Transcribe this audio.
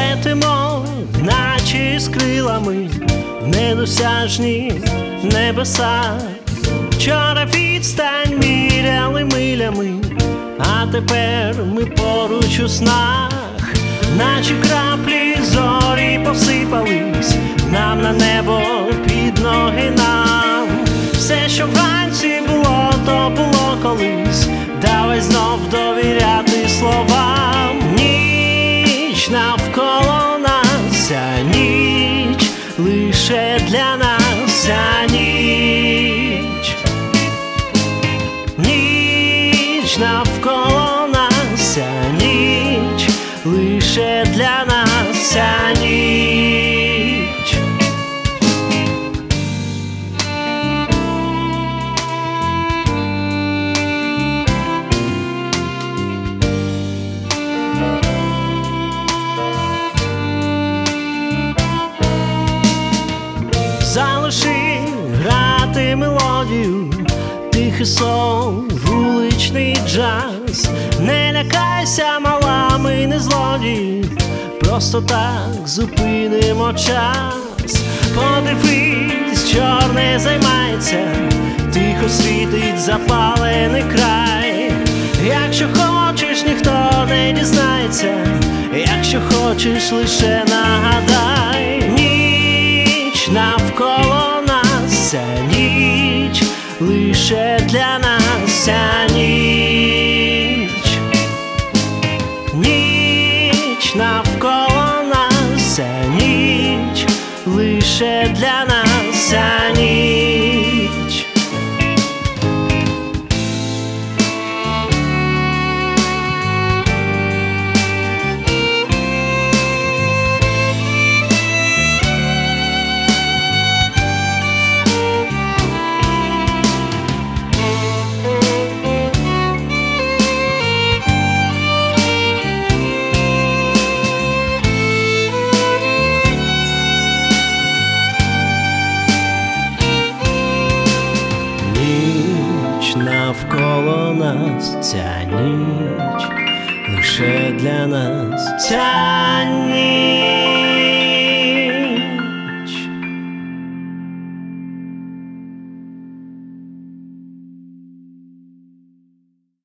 летимо, наче з крилами, в недосяжні небеса. Вчора відстань міряли милями, а тепер ми поруч у снах, наче краплі зорі посипались нам на небо під ноги нам. Все, що вранці було, то було колись. Давай знов довіряти словам. Ніч навколо нас, ця ніч лише для нас, ця ніч. Ніч навколо нас, ця ніч лише для нас, ця ніч. Залиши грати мелодію, тихий сон, вуличний джаз. Не лякайся, мала, ми не злодії, просто так зупинимо час. Подивись, чорне займається, тихо світить запалений край. Якщо хочеш, ніхто не дізнається, якщо хочеш, лише нагадай. Ніч навколо нас, ця ніч лише для нас, ця ніч. Ніч навколо нас, ця ніч лише для нас, ця ніч. Навколо нас, ця ніч лише для нас, ця ніч.